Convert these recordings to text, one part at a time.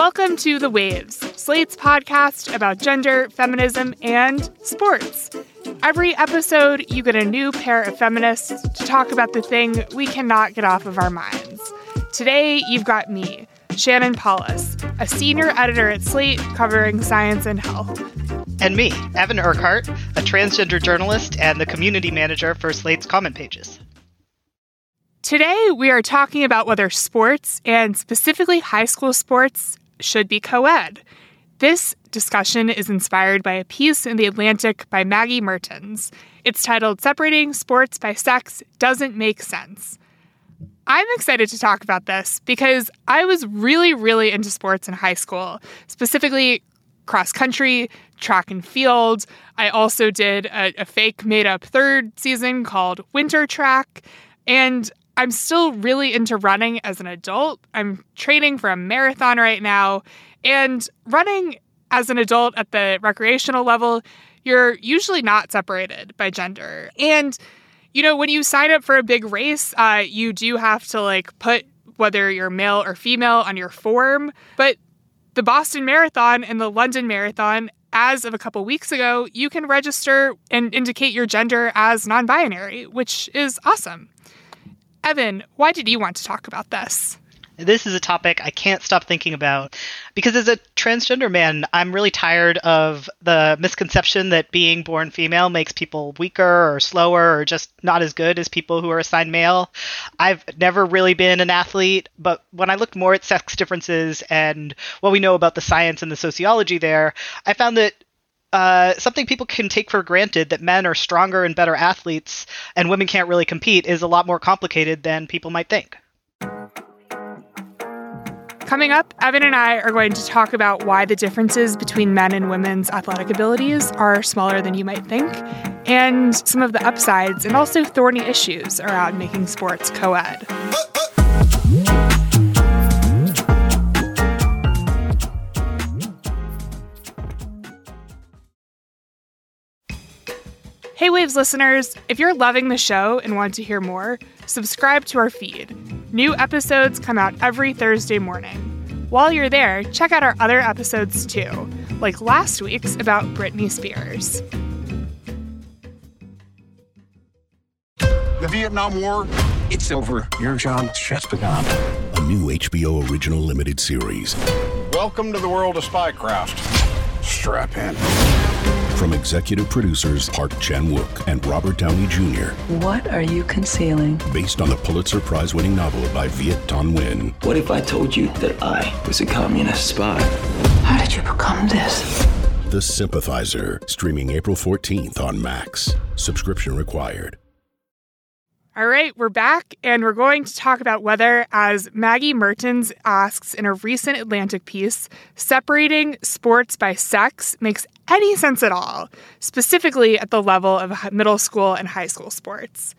Welcome to The Waves, Slate's podcast about gender, feminism, and sports. Every episode, you get a new pair of feminists to talk about the thing we cannot get off of our minds. Today, you've got me, Shannon Paulus, a senior editor at Slate covering science and health. And me, Evan Urquhart, a transgender journalist and the community manager for Slate's comment pages. Today, we are talking about whether sports, and specifically high school sports, should be co-ed. This discussion is inspired by a piece in The Atlantic by Maggie Mertens. It's titled, "Separating Sports by Sex Doesn't Make Sense." I'm excited to talk about this because I was really into sports in high school, specifically cross country, track and field. I also did a fake made-up third season called Winter Track, and I'm still really into running as an adult. I'm training for a marathon right now, and running as an adult at the recreational level, you're usually not separated by gender. And, you know, when you sign up for a big race, you do have to put whether you're male or female on your form. But the Boston Marathon and the London Marathon, as of a couple weeks ago, you can register and indicate your gender as non-binary, which is awesome. Evan, why did you want to talk about this? This is a topic I can't stop thinking about because as a transgender man, I'm really tired of the misconception that being born female makes people weaker or slower or just not as good as people who are assigned male. I've never really been an athlete, but when I looked more at sex differences and what we know about the science and the sociology there, I found that something people can take for granted, that men are stronger and better athletes and women can't really compete, is a lot more complicated than people might think. Coming up, Evan and I are going to talk about why the differences between men and women's athletic abilities are smaller than you might think, and some of the upsides and also thorny issues around making sports co-ed. Hey Waves listeners, if you're loving the show and want to hear more, subscribe to our feed. New episodes come out every Thursday morning. While you're there, check out our other episodes too, like last week's about Britney Spears. The Vietnam War, it's over. Your job's just begun. A new HBO original limited series. Welcome to the world of spycraft. Strap in. From executive producers Park Chan-wook and Robert Downey Jr. What are you concealing? Based on the Pulitzer Prize-winning novel by Viet Thanh Nguyen. What if I told you that I was a communist spy? How did you become this? The Sympathizer, streaming April 14th on Max. Subscription required. All right, we're back, and we're going to talk about whether, as Maggie Mertens asks in a recent Atlantic piece, separating sports by sex makes any sense at all, specifically at the level of middle school and high school sports.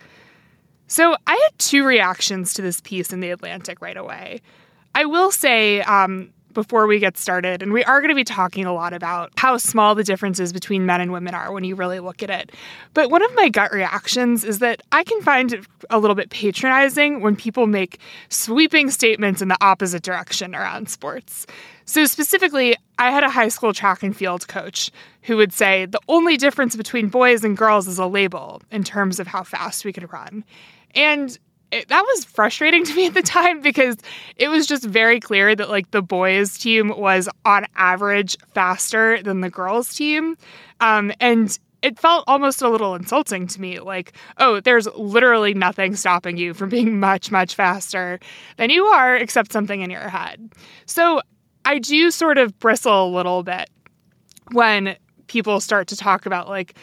So I had two reactions to this piece in The Atlantic right away. I will say, before we get started, and we are going to be talking a lot about how small the differences between men and women are when you really look at it. But one of my gut reactions is that I can find it a little bit patronizing when people make sweeping statements in the opposite direction around sports. So specifically, I had a high school track and field coach who would say the only difference between boys and girls is a label in terms of how fast we could run. And that was frustrating to me at the time because it was just very clear that the boys team was on average faster than the girls team. And it felt almost a little insulting to me. Oh, there's literally nothing stopping you from being much, much faster than you are except something in your head. So I do sort of bristle a little bit when people start to talk about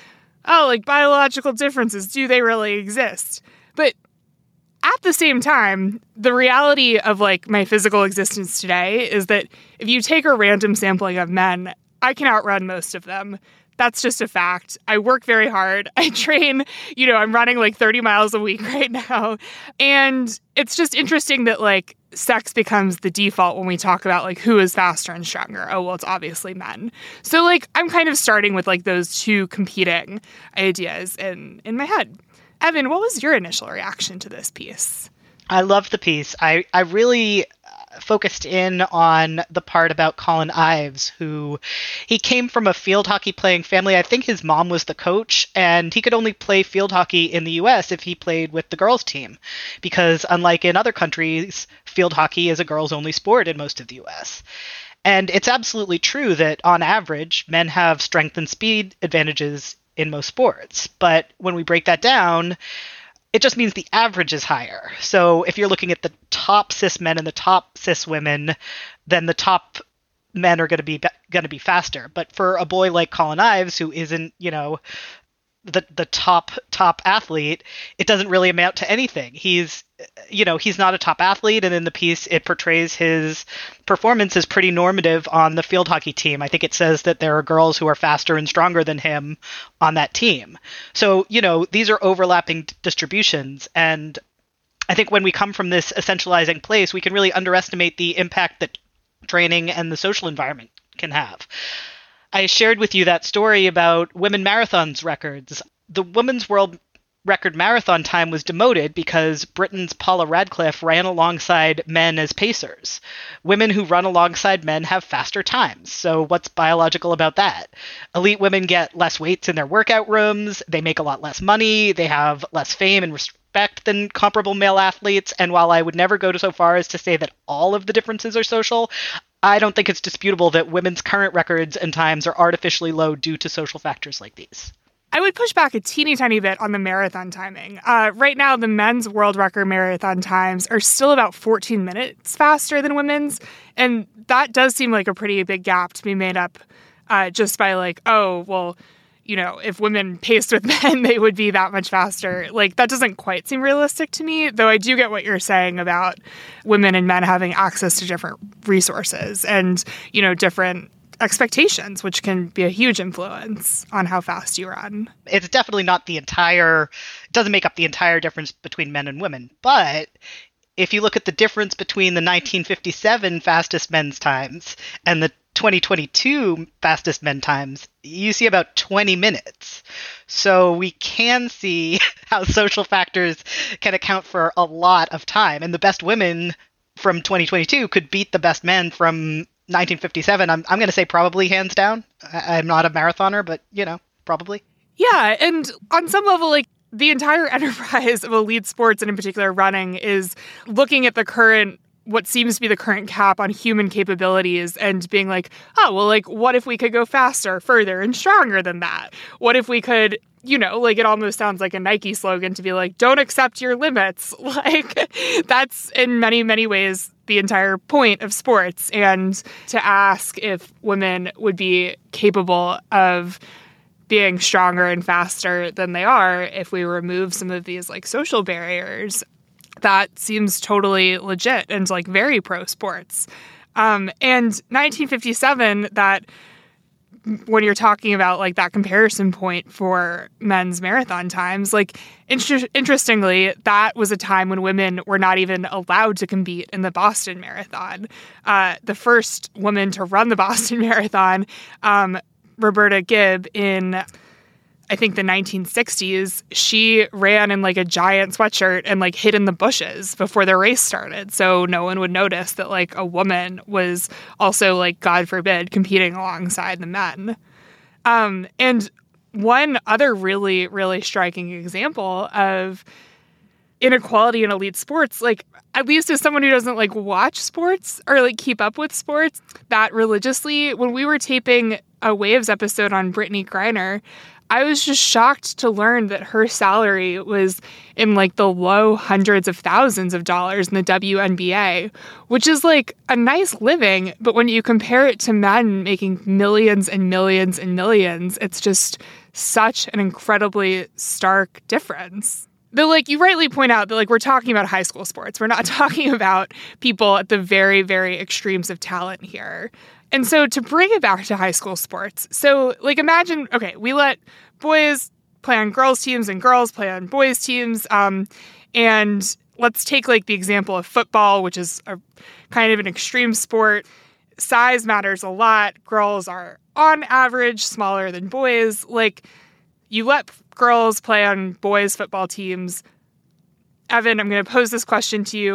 biological differences. Do they really exist? But at the same time, the reality of my physical existence today is that if you take a random sampling of men, I can outrun most of them. That's just a fact. I work very hard. I train, I'm running 30 miles a week right now. And it's just interesting that sex becomes the default when we talk about who is faster and stronger. Oh, well, it's obviously men. So I'm kind of starting with those two competing ideas in my head. Evan, what was your initial reaction to this piece? I loved the piece. I really focused in on the part about Colin Ives, who he came from a field hockey playing family. I think his mom was the coach, and he could only play field hockey in the US if he played with the girls team, because unlike in other countries, field hockey is a girls only sport in most of the US. And it's absolutely true that on average, men have strength and speed advantages in most sports. But when we break that down, it just means the average is higher. So if you're looking at the top cis men and the top cis women, then the top men are going to be faster. But for a boy like Colin Ives, who isn't, the top athlete, it doesn't really amount to anything. He's not a top athlete, and in the piece it portrays his performance as pretty normative on the field hockey team. I think it says that there are girls who are faster and stronger than him on that team. So, these are overlapping distributions, and I think when we come from this essentializing place, we can really underestimate the impact that training and the social environment can have. I shared with you that story about women marathons records. The women's world record marathon time was demoted because Britain's Paula Radcliffe ran alongside men as pacers. Women who run alongside men have faster times. So what's biological about that? Elite women get less weights in their workout rooms. They make a lot less money. They have less fame and respect than comparable male athletes. And while I would never go so far as to say that all of the differences are social, I don't think it's disputable that women's current records and times are artificially low due to social factors like these. I would push back a teeny tiny bit on the marathon timing. Right now, the men's world record marathon times are still about 14 minutes faster than women's. And that does seem like a pretty big gap to be made up just by if women paced with men, they would be that much faster. Like, that doesn't quite seem realistic to me, though I do get what you're saying about women and men having access to different resources and, different expectations, which can be a huge influence on how fast you run. It's definitely not it doesn't make up the entire difference between men and women. But if you look at the difference between the 1957 fastest men's times and the 2022 fastest men times, you see about 20 minutes. So we can see how social factors can account for a lot of time. And the best women from 2022 could beat the best men from 1957. I'm going to say probably hands down. I'm not a marathoner, but, probably. Yeah. And on some level, the entire enterprise of elite sports, and in particular running, is looking at what seems to be the current cap on human capabilities and being like, what if we could go faster, further, and stronger than that? What if we could, it almost sounds like a Nike slogan to be like, don't accept your limits. That's in many, many ways the entire point of sports. And to ask if women would be capable of being stronger and faster than they are if we remove some of these social barriers, that seems totally legit and very pro sports. And 1957, that when you're talking about that comparison point for men's marathon times, interestingly, that was a time when women were not even allowed to compete in the Boston Marathon. The first woman to run the Boston Marathon, Roberta Gibb, in I think the 1960s, she ran in a giant sweatshirt and hid in the bushes before the race started. So no one would notice that a woman was also God forbid, competing alongside the men. And one other really, really striking example of inequality in elite sports, at least as someone who doesn't watch sports or keep up with sports that religiously, when we were taping a Waves episode on Brittany Griner, I was just shocked to learn that her salary was in the low hundreds of thousands of dollars in the WNBA, which is a nice living. But when you compare it to men making millions and millions and millions, it's just such an incredibly stark difference. Though, you rightly point out that, we're talking about high school sports. We're not talking about people at the very, very extremes of talent here. And so to bring it back to high school sports, so imagine, okay, we let boys play on girls' teams and girls play on boys' teams. And let's take the example of football, which is a kind of an extreme sport. Size matters a lot. Girls are on average smaller than boys. You let girls play on boys' football teams. Evan, I'm going to pose this question to you.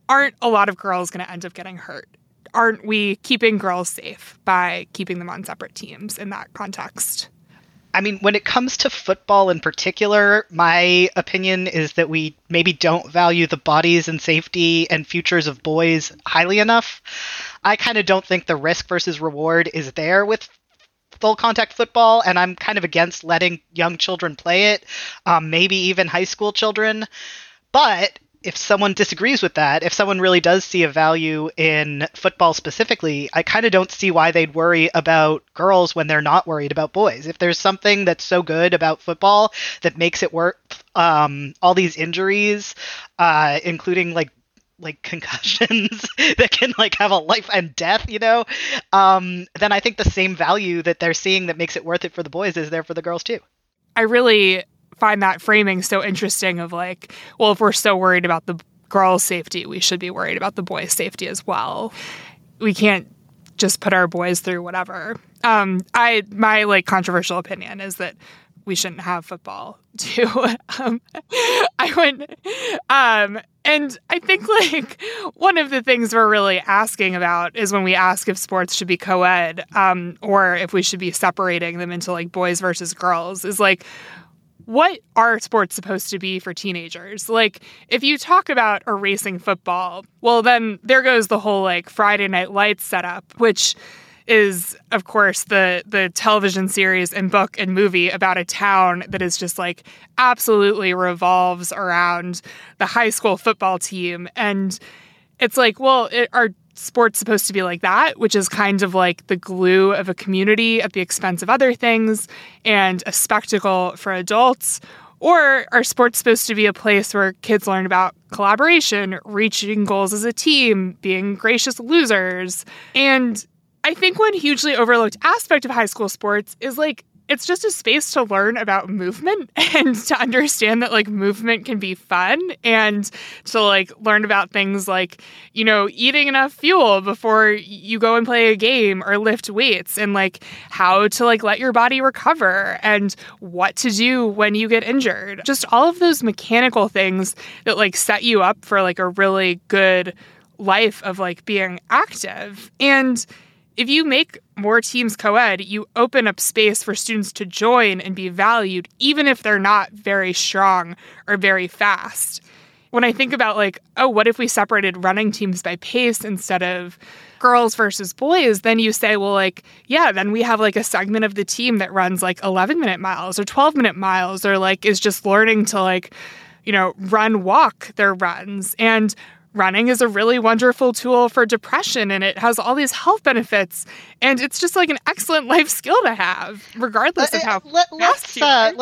aren't a lot of girls going to end up getting hurt? Aren't we keeping girls safe by keeping them on separate teams in that context? I mean, when it comes to football in particular, my opinion is that we maybe don't value the bodies and safety and futures of boys highly enough. I kind of don't think the risk versus reward is there with full contact football, and I'm kind of against letting young children play it, maybe even high school children. But if someone disagrees with that, if someone really does see a value in football specifically, I kind of don't see why they'd worry about girls when they're not worried about boys. If there's something that's so good about football that makes it worth all these injuries, including like concussions that can like have a life and death, then I think the same value that they're seeing that makes it worth it for the boys is there for the girls too. I really find that framing so interesting of like, well, if we're so worried about the girls' safety, we should be worried about the boys' safety as well. We can't just put our boys through whatever. My like controversial opinion is that we shouldn't have football too. And I think like one of the things we're really asking about is when we ask if sports should be co-ed, or if we should be separating them into like boys versus girls, is like, what are sports supposed to be for teenagers? Like, if you talk about erasing football, well, then there goes the whole like Friday Night Lights setup, which is, of course, the television series and book and movie about a town that is just like absolutely revolves around the high school football team. And it's like, well, are sports supposed to be like that, which is kind of like the glue of a community at the expense of other things and a spectacle for adults? Or are sports supposed to be a place where kids learn about collaboration, reaching goals as a team, being gracious losers? And I think one hugely overlooked aspect of high school sports is like, it's just a space to learn about movement and to understand that like movement can be fun, and to like learn about things like, eating enough fuel before you go and play a game or lift weights, and like how to like let your body recover and what to do when you get injured. Just all of those mechanical things that like set you up for like a really good life of like being active. And if you make more teams co-ed, you open up space for students to join and be valued, even if they're not very strong or very fast. When I think about like, oh, what if we separated running teams by pace instead of girls versus boys, then you say, well, like, yeah, then we have like a segment of the team that runs like 11-minute miles or 12-minute miles, or like is just learning to like, walk their runs. And running is a really wonderful tool for depression, and it has all these health benefits, and it's just like an excellent life skill to have, regardless of how fast you are.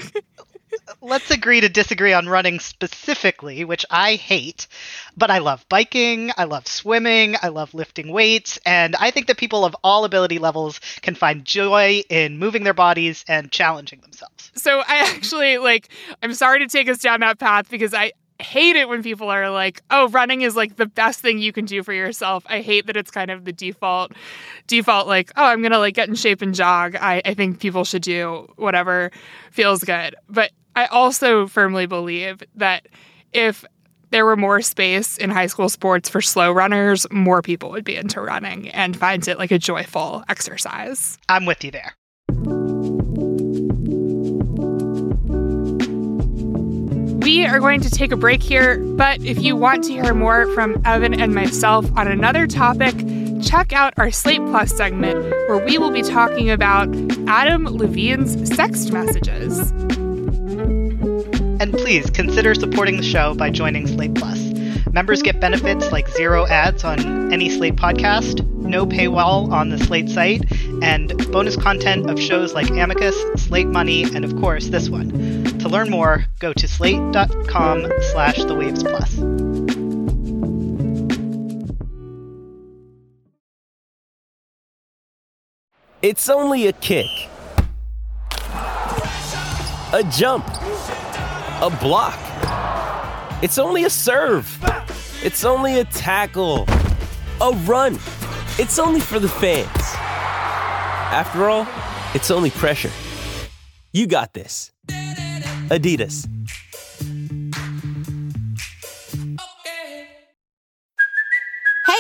Let's agree to disagree on running specifically, which I hate, but I love biking, I love swimming, I love lifting weights, and I think that people of all ability levels can find joy in moving their bodies and challenging themselves. So I actually, I'm sorry to take us down that path, because I hate it when people are like, oh, running is like the best thing you can do for yourself. I hate that it's kind of the default like, oh, I'm gonna like get in shape and jog. I think people should do whatever feels good. But I also firmly believe that if there were more space in high school sports for slow runners, more people would be into running and find it like a joyful exercise. I'm with you there. We are going to take a break here, but if you want to hear more from Evan and myself on another topic, check out our Slate Plus segment, where we will be talking about Adam Levine's sext messages. And please consider supporting the show by joining Slate Plus. Members get benefits like 0 ads on any Slate podcast, no paywall on the Slate site, and bonus content of shows like Amicus, Slate Money, and of course this one. To learn more, go to slate.com/thewavesplus. It's only a kick, a jump, a block. It's only a serve. It's only a tackle, a run. It's only for the fans. After all, it's only pressure. You got this. Adidas.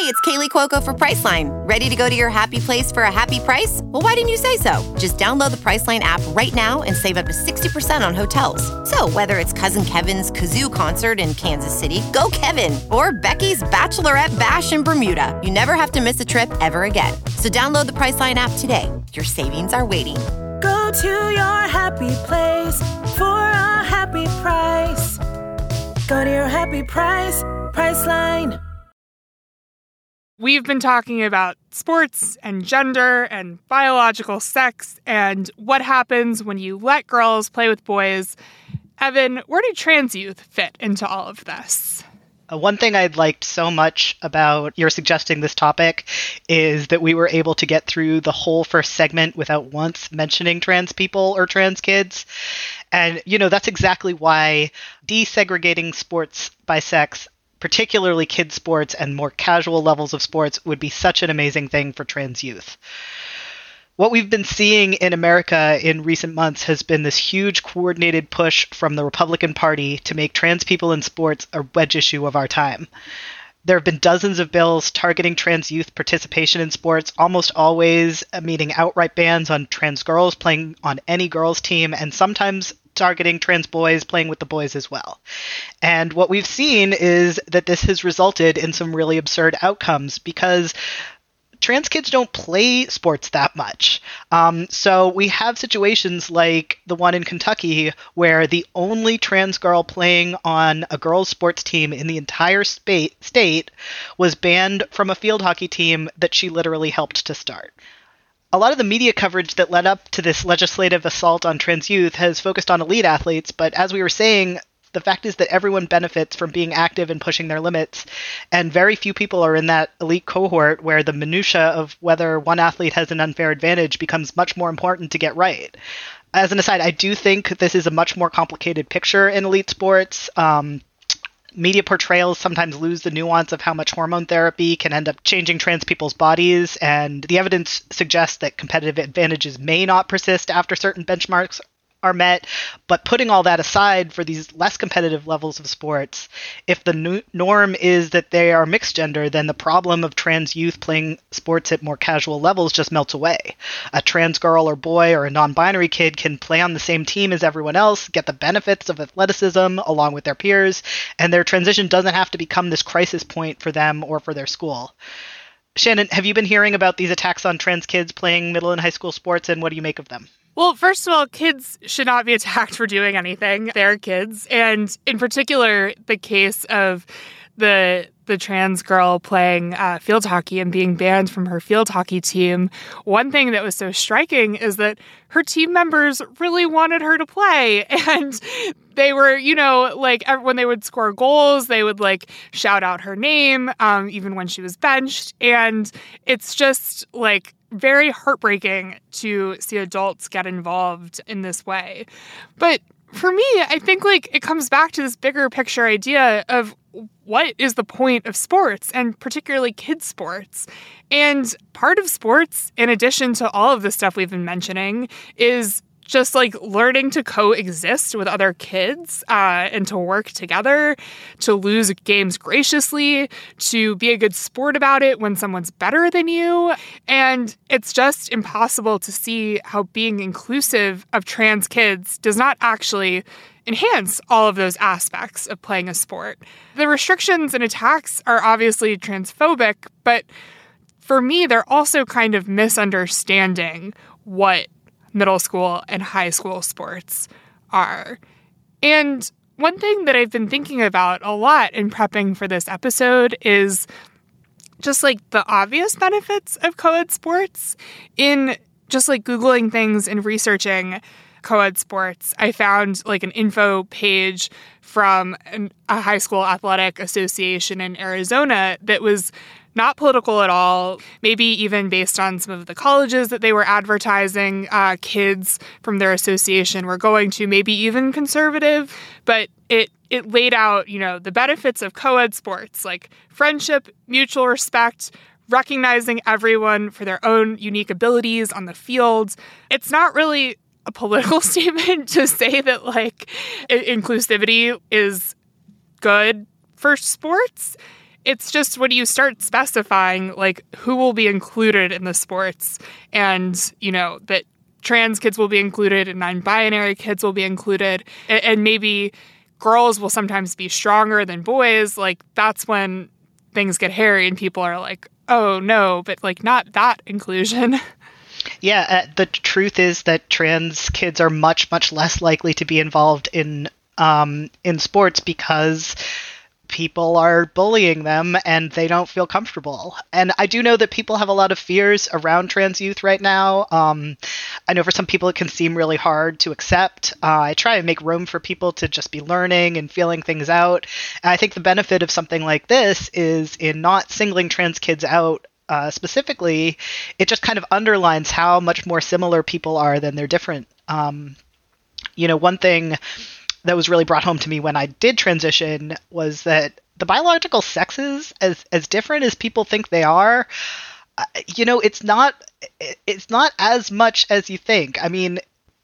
it's Kaylee Cuoco for Priceline. Ready to go to your happy place for a happy price? Well, why didn't you say so? Just download the Priceline app right now and save up to 60% on hotels. So whether it's Cousin Kevin's Kazoo Concert in Kansas City, go Kevin, or Becky's Bachelorette Bash in Bermuda, you never have to miss a trip ever again. So download the Priceline app today. Your savings are waiting. Go to your happy place for a happy price. Go to your happy price, Priceline. We've been talking about sports and gender and biological sex and what happens when you let girls play with boys. Evan, where do trans youth fit into all of this? One thing I liked so much about your suggesting this topic is that we were able to get through the whole first segment without once mentioning trans people or trans kids. And, that's exactly why desegregating sports by sex, particularly kids' sports and more casual levels of sports, would be such an amazing thing for trans youth. What we've been seeing in America in recent months has been this huge coordinated push from the Republican Party to make trans people in sports a wedge issue of our time. There have been dozens of bills targeting trans youth participation in sports, almost always meaning outright bans on trans girls playing on any girls' team, and sometimes targeting trans boys playing with the boys as well. And what we've seen is that this has resulted in some really absurd outcomes because trans kids don't play sports that much. So we have situations like the one in Kentucky where the only trans girl playing on a girls' sports team in the entire state was banned from a field hockey team that she literally helped to start. A lot of the media coverage that led up to this legislative assault on trans youth has focused on elite athletes, but as we were saying, the fact is that everyone benefits from being active and pushing their limits, and very few people are in that elite cohort where the minutia of whether one athlete has an unfair advantage becomes much more important to get right. As an aside, I do think this is a much more complicated picture in elite sports. Media portrayals sometimes lose the nuance of how much hormone therapy can end up changing trans people's bodies, and the evidence suggests that competitive advantages may not persist after certain benchmarks are met. But putting all that aside, for these less competitive levels of sports, if the norm is that they are mixed gender, then the problem of trans youth playing sports at more casual levels just melts away. A trans girl or boy or a non-binary kid can play on the same team as everyone else, get the benefits of athleticism along with their peers, and their transition doesn't have to become this crisis point for them or for their school. Shannon, have you been hearing about these attacks on trans kids playing middle and high school sports, and what do you make of them? Well, first of all, kids should not be attacked for doing anything. They're kids. And in particular, the case of the trans girl playing field hockey and being banned from her field hockey team, one thing that was so striking is that her team members really wanted her to play. And they were, when they would score goals, they would shout out her name, even when she was benched. And it's just very heartbreaking to see adults get involved in this way. But for me, I think it comes back to this bigger picture idea of what is the point of sports, and particularly kids' sports. And part of sports, in addition to all of the stuff we've been mentioning, is just learning to coexist with other kids and to work together, to lose games graciously, to be a good sport about it when someone's better than you. And it's just impossible to see how being inclusive of trans kids does not actually enhance all of those aspects of playing a sport. The restrictions and attacks are obviously transphobic, but for me, they're also kind of misunderstanding what middle school and high school sports are. And one thing that I've been thinking about a lot in prepping for this episode is just the obvious benefits of co-ed sports. In just Googling things and researching co-ed sports, I found an info page from a high school athletic association in Arizona that was not political at all, maybe even based on some of the colleges that they were advertising kids from their association were going to, maybe even conservative. But it laid out, the benefits of co-ed sports, friendship, mutual respect, recognizing everyone for their own unique abilities on the field. It's not really a political statement to say that inclusivity is good for sports. it's just when you start specifying like who will be included in the sports and, you know, that trans kids will be included and non-binary kids will be included and maybe girls will sometimes be stronger than boys, like that's when things get hairy and people are like, oh no, but like not that inclusion. Yeah, the truth is that trans kids are much, much less likely to be involved in sports because people are bullying them and they don't feel comfortable. And I do know that people have a lot of fears around trans youth right now. I know for some people it can seem really hard to accept. I try and make room for people to just be learning and feeling things out. And I think the benefit of something like this is in not singling trans kids out specifically, it just kind of underlines how much more similar people are than they're different. You know, one thing that was really brought home to me when I did transition was that the biological sexes, as different as people think they are, you know, it's not as much as you think. I mean,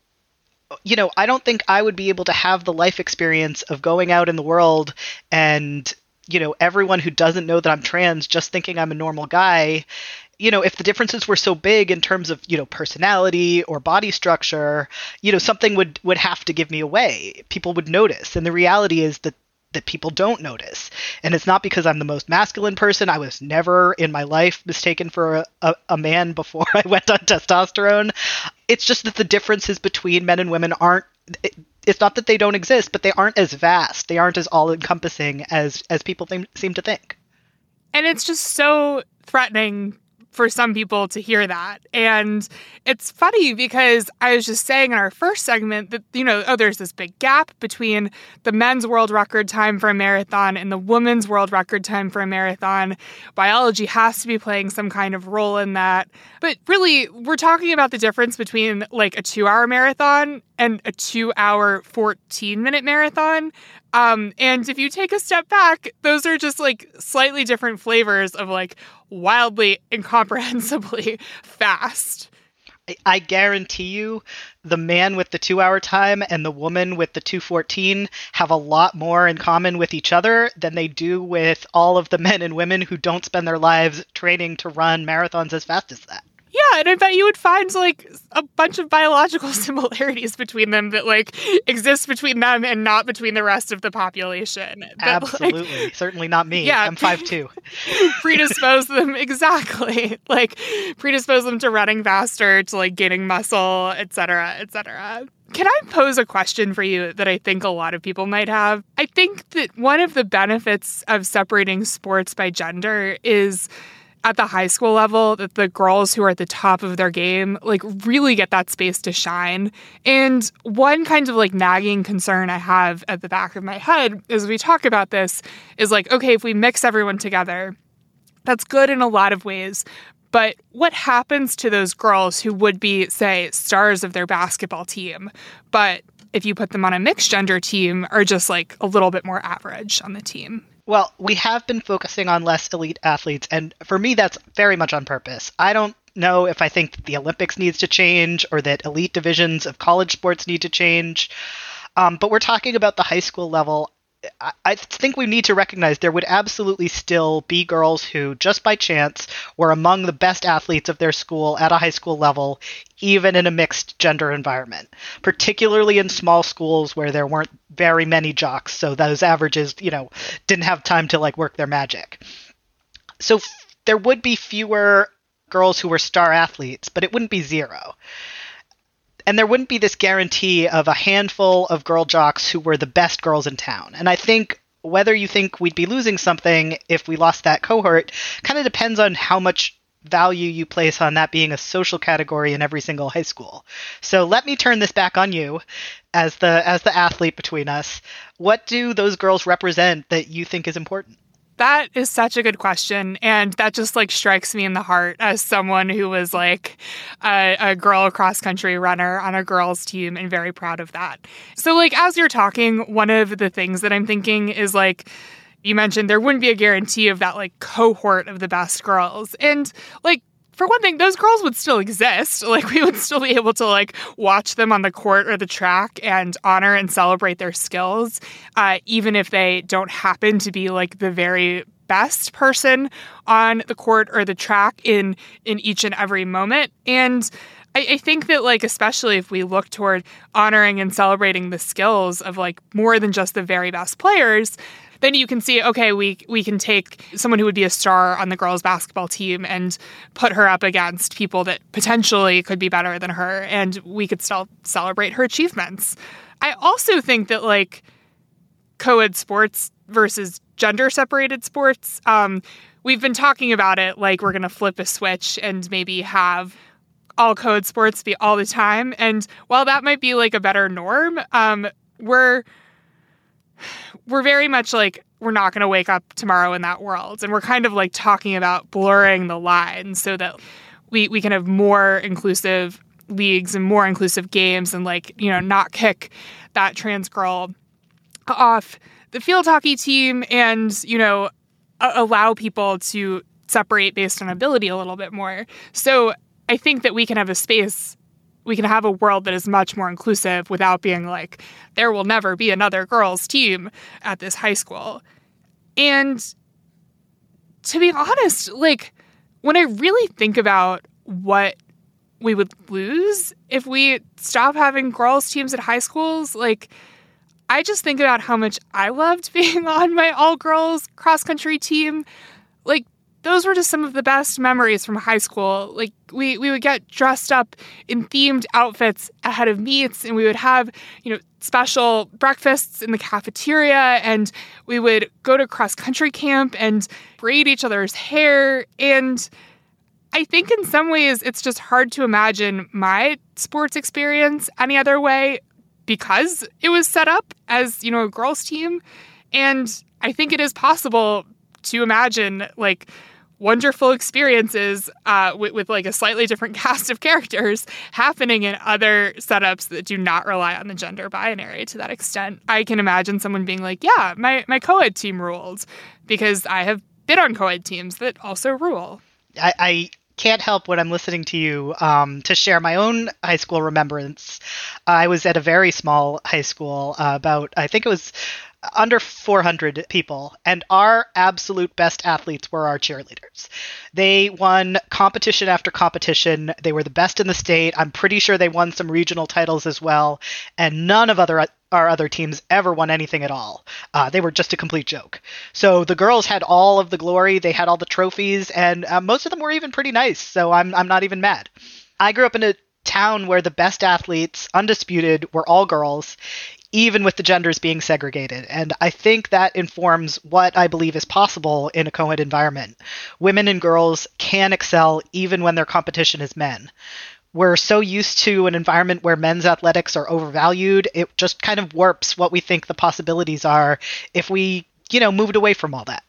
you know, I don't think I would be able to have the life experience of going out in the world and, you know, everyone who doesn't know that I'm trans just thinking I'm a normal guy. You know, if the differences were so big in terms of, you know, personality or body structure, you know, something would have to give me away. People would notice. And the reality is that people don't notice. And it's not because I'm the most masculine person. I was never in my life mistaken for a man before I went on testosterone. It's just that the differences between men and women aren't, it's not that they don't exist, but they aren't as vast. They aren't as all-encompassing as people seem to think. And it's just so threatening for some people to hear that. And it's funny because I was just saying in our first segment that, you know, there's this big gap between the men's world record time for a marathon and the women's world record time for a marathon. Biology has to be playing some kind of role in that. But really, we're talking about the difference between like a 2-hour marathon and a 2-hour 14-minute marathon. And if you take a step back, those are just like slightly different flavors of like wildly incomprehensibly fast. I guarantee you the man with the 2-hour time and the woman with the 2:14 have a lot more in common with each other than they do with all of the men and women who don't spend their lives training to run marathons as fast as that. Yeah, and I bet you would find like a bunch of biological similarities between them that like exist between them and not between the rest of the population. That, absolutely. Like, certainly not me. Yeah, I'm 5'2". Predispose them, exactly. Like predispose them to running faster, to like gaining muscle, et cetera, et cetera. Can I pose a question for you that I think a lot of people might have? I think that one of the benefits of separating sports by gender is at the high school level that the girls who are at the top of their game like really get that space to shine. And one kind of like nagging concern I have at the back of my head as we talk about this is like, okay, if we mix everyone together, that's good in a lot of ways. But what happens to those girls who would be, say, stars of their basketball team, but if you put them on a mixed gender team are just like a little bit more average on the team? Well, we have been focusing on less elite athletes, and for me, that's very much on purpose. I don't know if I think that the Olympics needs to change or that elite divisions of college sports need to change, but we're talking about the high school level. I think we need to recognize there would absolutely still be girls who, just by chance, were among the best athletes of their school at a high school level, even in a mixed gender environment, particularly in small schools where there weren't very many jocks. So those averages, you know, didn't have time to like work their magic. So there would be fewer girls who were star athletes, but it wouldn't be zero. And there wouldn't be this guarantee of a handful of girl jocks who were the best girls in town. And I think whether you think we'd be losing something if we lost that cohort kind of depends on how much value you place on that being a social category in every single high school. So let me turn this back on you as the athlete between us. What do those girls represent that you think is important? That is such a good question. And that just like strikes me in the heart as someone who was like a girl cross-country runner on a girls team and very proud of that. So like as you're talking, one of the things that I'm thinking is like, you mentioned there wouldn't be a guarantee of that like cohort of the best girls. And like, for one thing, those girls would still exist. Like we would still be able to like watch them on the court or the track and honor and celebrate their skills, even if they don't happen to be like the very best person on the court or the track in each and every moment. And I think that, like, especially if we look toward honoring and celebrating the skills of, like, more than just the very best players, then you can see, okay, we can take someone who would be a star on the girls' basketball team and put her up against people that potentially could be better than her, and we could still celebrate her achievements. I also think that, like, co-ed sports versus gender-separated sports, we've been talking about it like we're going to flip a switch and maybe have all co-ed sports be all the time. And while that might be, like, a better norm, we're very much like, we're not going to wake up tomorrow in that world. And we're kind of, like, talking about blurring the lines so that we can have more inclusive leagues and more inclusive games and, like, you know, not kick that trans girl off the field hockey team and, you know, allow people to separate based on ability a little bit more. So I think that we can have a space, we can have a world that is much more inclusive without being like, there will never be another girls' team at this high school. And to be honest, like, when I really think about what we would lose if we stop having girls' teams at high schools, like, I just think about how much I loved being on my all-girls cross-country team. Like, those were just some of the best memories from high school. Like, we would get dressed up in themed outfits ahead of meets, and we would have, you know, special breakfasts in the cafeteria, and we would go to cross-country camp and braid each other's hair. And I think in some ways it's just hard to imagine my sports experience any other way because it was set up as, you know, a girls' team. And I think it is possible to imagine, like, wonderful experiences with like a slightly different cast of characters happening in other setups that do not rely on the gender binary to that extent. I can imagine someone being like, yeah, my co-ed team ruled because I have been on co-ed teams that also rule. I can't help when I'm listening to you to share my own high school remembrance. I was at a very small high school, about, I think it was under 400 people, and our absolute best athletes were our cheerleaders. They won competition after competition. They were the best in the state. I'm pretty sure they won some regional titles as well, and none of our other teams ever won anything at all. They were just a complete joke. So the girls had all of the glory. They had all the trophies, and most of them were even pretty nice, so I'm not even mad. I grew up in a town where the best athletes, undisputed, were all girls, even with the genders being segregated. And I think that informs what I believe is possible in a co-ed environment. Women and girls can excel even when their competition is men. We're so used to an environment where men's athletics are overvalued, it just kind of warps what we think the possibilities are if we, you know, moved away from all that.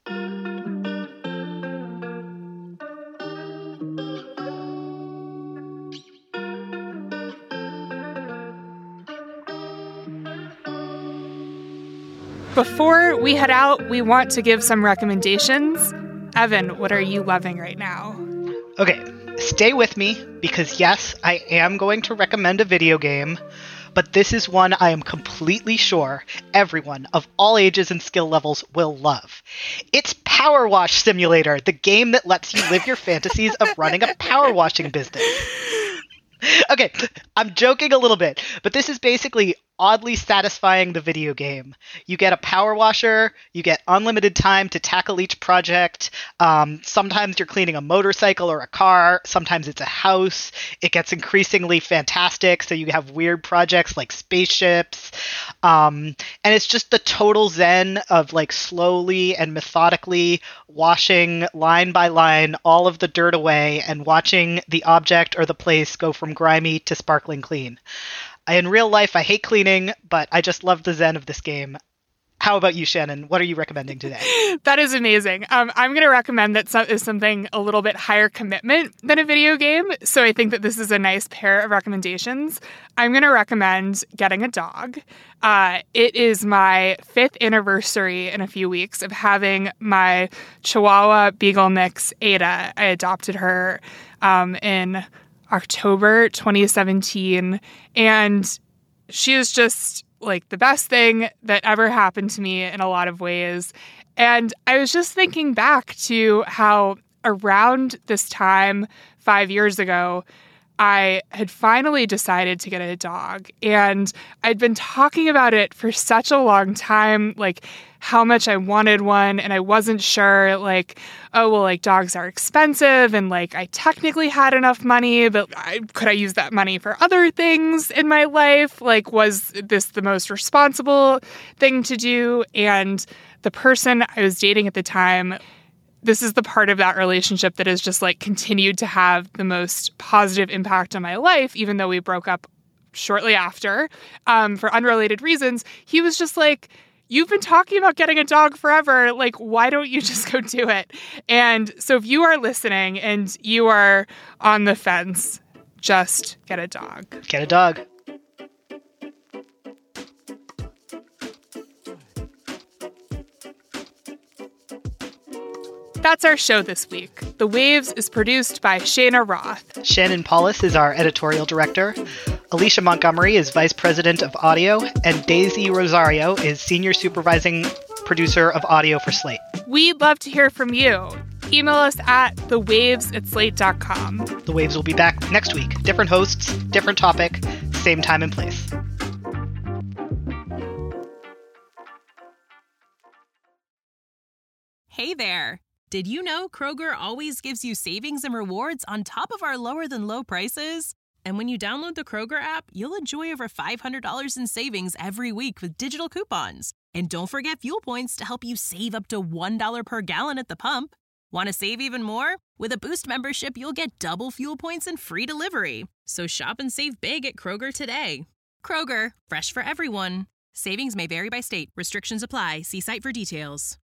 Before we head out, we want to give some recommendations. Evan, what are you loving right now? Okay, stay with me because yes, I am going to recommend a video game, but this is one I am completely sure everyone of all ages and skill levels will love. It's Power Wash Simulator, the game that lets you live your fantasies of running a power washing business. Okay, I'm joking a little bit, but this is basically oddly satisfying the video game. You get a power washer, you get unlimited time to tackle each project. Sometimes you're cleaning a motorcycle or a car, sometimes it's a house. It gets increasingly fantastic, so you have weird projects like spaceships. And it's just the total zen of like slowly and methodically washing line by line all of the dirt away and watching the object or the place go from grimy to sparkling clean. In real life, I hate cleaning, but I just love the zen of this game. How about you, Shannon? What are you recommending today? That is amazing. I'm going to recommend that is something a little bit higher commitment than a video game. So I think that this is a nice pair of recommendations. I'm going to recommend getting a dog. It is my 5th anniversary in a few weeks of having my Chihuahua Beagle mix, Ada. I adopted her in October 2017, and she is just like the best thing that ever happened to me in a lot of ways. And I was just thinking back to how around this time 5 years ago, I had finally decided to get a dog. And I'd been talking about it for such a long time, like how much I wanted one. And I wasn't sure, like, oh, well, like dogs are expensive. And like I technically had enough money, but could I use that money for other things in my life? Like, was this the most responsible thing to do? And the person I was dating at the time, this is the part of that relationship that has just like continued to have the most positive impact on my life, even though we broke up shortly after for unrelated reasons. He was just like, you've been talking about getting a dog forever. Like, why don't you just go do it? And so if you are listening and you are on the fence, just get a dog. Get a dog. That's our show this week. The Waves is produced by Shayna Roth. Shannon Paulus is our editorial director. Alicia Montgomery is vice president of audio. And Daisy Rosario is senior supervising producer of audio for Slate. We'd love to hear from you. Email us at thewaves@slate.com. The Waves will be back next week. Different hosts, different topic, same time and place. Hey there. Did you know Kroger always gives you savings and rewards on top of our lower-than-low prices? And when you download the Kroger app, you'll enjoy over $500 in savings every week with digital coupons. And don't forget fuel points to help you save up to $1 per gallon at the pump. Want to save even more? With a Boost membership, you'll get double fuel points and free delivery. So shop and save big at Kroger today. Kroger, fresh for everyone. Savings may vary by state. Restrictions apply. See site for details.